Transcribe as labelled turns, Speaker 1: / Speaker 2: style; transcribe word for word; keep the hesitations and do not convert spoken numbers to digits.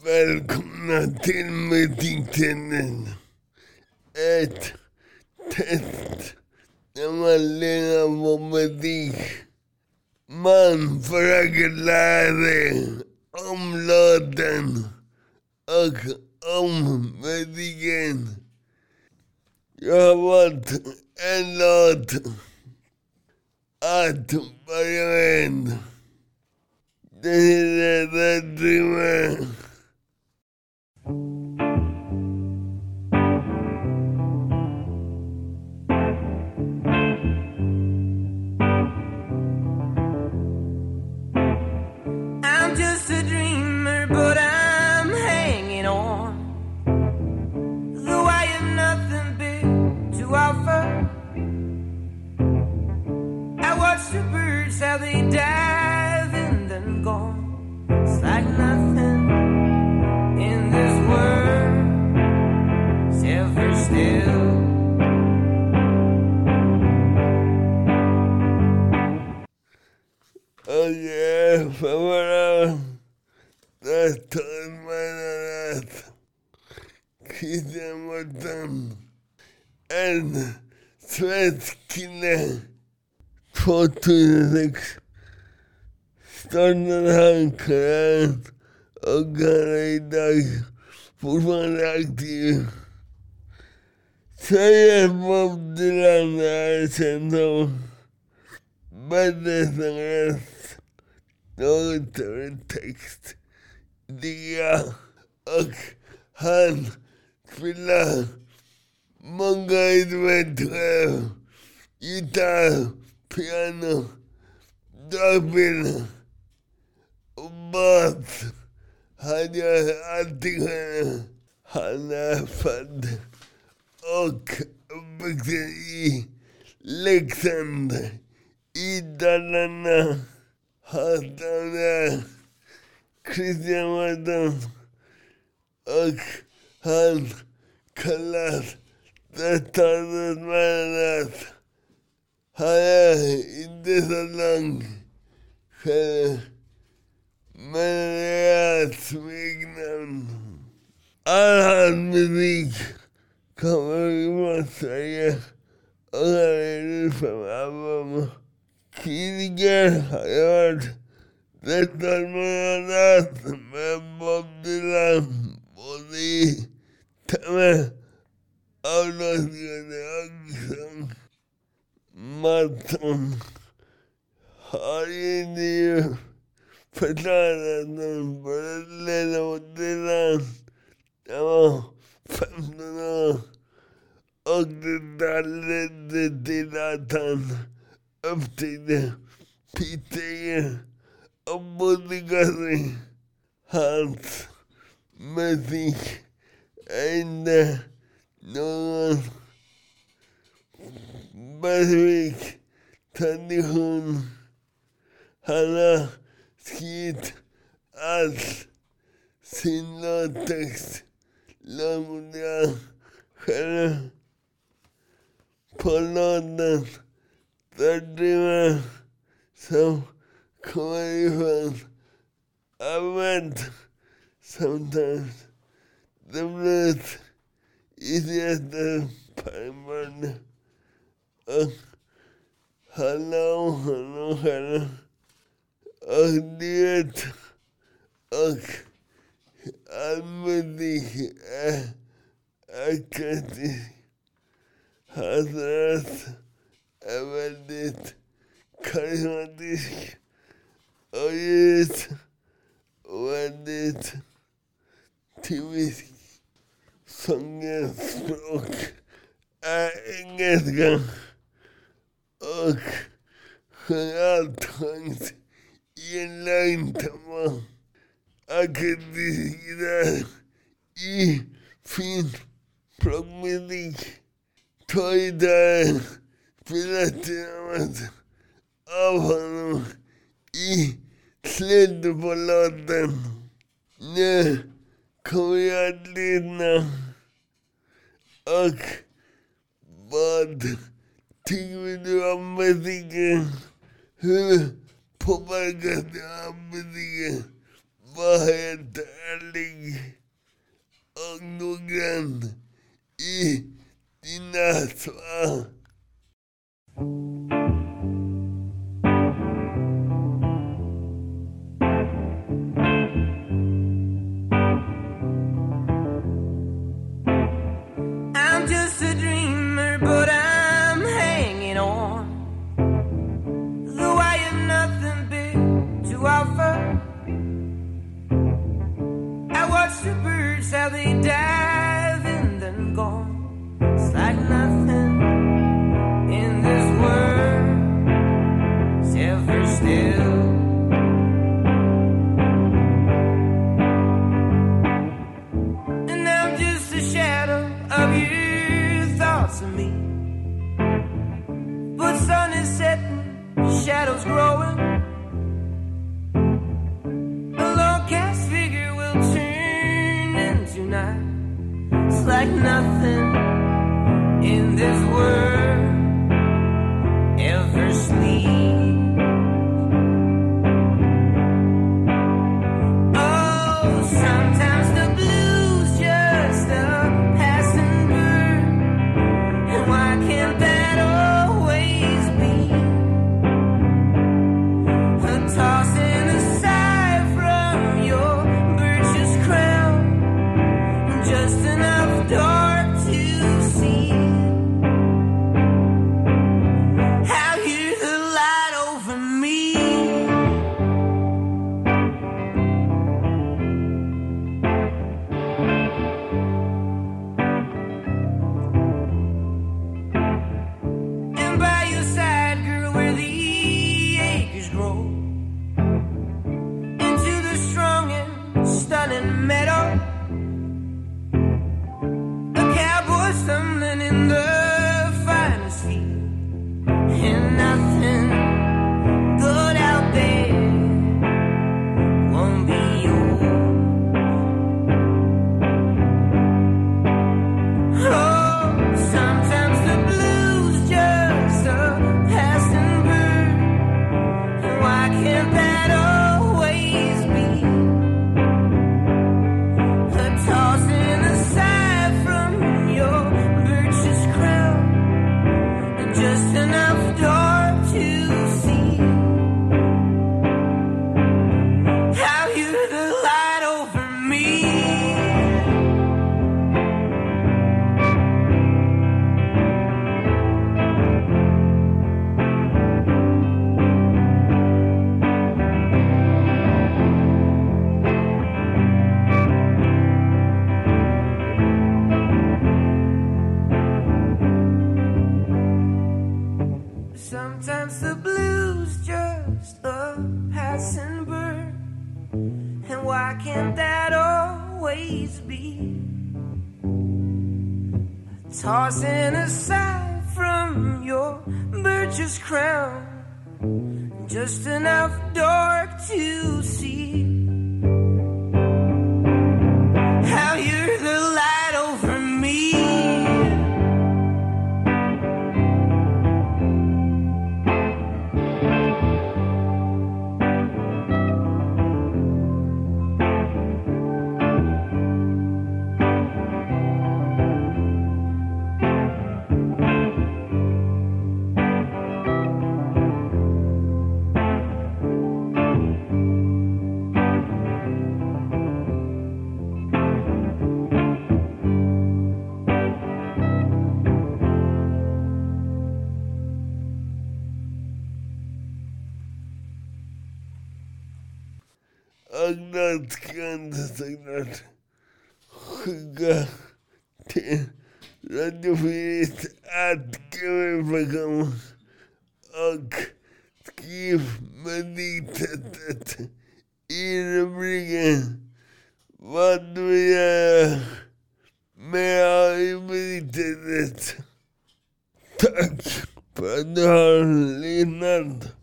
Speaker 1: Välkomna till Musiktrenden. Ett test där man lyssnar på musik. Man försöker lära sig om låten och om musiken. Jag har valt en låt att börja med. Det heter The Dreamer.
Speaker 2: I'm just a dreamer, but I'm hanging on. Though I have nothing big to offer, I watch the birds how they dive and then gone. It's like nothing in this world is ever still.
Speaker 1: Och jag får vara rättarmannarätt. Kristianborgsson. En svensk kille. tjugohundrasex startade han karriären och han är idag fortfarande aktiv. Säger Bob Dylan är känd som världens något över text. Liga och han spelar många instrument, gitarr, piano, dragspel och bas. Han gör allting själv. Han är född och uppvuxen i Leksand i Dalarna. Han är Kristianborgsson och han kallas rättarmannarätt. Han är inte så lång själv, men det är ett smeknamn. All hans musik kommer från Sverige och han är nu fem album. Tidigare har jag hört rättarmannarätt med Bob Dylan både i tv, avlåtande och sång. Mattsson har i intervju förklarat att han började leda på Dylan. Jag var femton år och det ledde till att han upptäckte Pete Seeger och Buddy Guthrie. Hans musik är inte någon specifik tradition. Han har skrivit allt sin låttext långt jag själv. På låten The Dreamer som kommer ifrån använt sometimes the blues is just a primer. Och hallå, hallå, hallå. Och det och all musik är akustisk. Hans röst är väldigt karismatisk och ljus och väldigt typisk. Sångens språk är engelska och allt sjöngs i en långsamma akustisk gitarr i fin proggmusik. Två gitarrer spelas tillsammans av honom i slutet på låten. Nu kommer jag att lyssna och vad tycker du om musiken? Hur påverkas du av musiken? var helt ärlig och noggrann i dina svar.
Speaker 2: I'm just a dreamer, but I'm hanging on. Though I have nothing big to offer, I watch the birds how they dive and then gone. It's like nothing in this world's ever still. And I'm just a shadow of your thoughts of me. But sun is setting, shadows growing. A long cast figure will turn into night. It's like nothing in this world ever sleeps. Oh, sometimes the blues just a passing bird. And why can't that always be? A tossing aside from your birch's crown, just enough dark to see. How you're the light over me. And by your side, girl, where the acres grow, into the strong and stunning meadow, a cowboy stumbling in the finest field, and nothing good out there won't be yours. Oh, sometimes the blues just a passing bird. And why can't that always be? A tossing aside from your birch's crown, and just enough dark to see. How you're the light over me. Sometimes the blues just a passing bird. And why can't that always be? Tossing aside from your birch's crown, just enough dark to see. How you're the light over me.
Speaker 1: Annat kan det såklart skicka till radiofritt att gmail.com och skriv meditatet i rubriken vad du vill göra med meditatet. Tack för att du har lyssnat.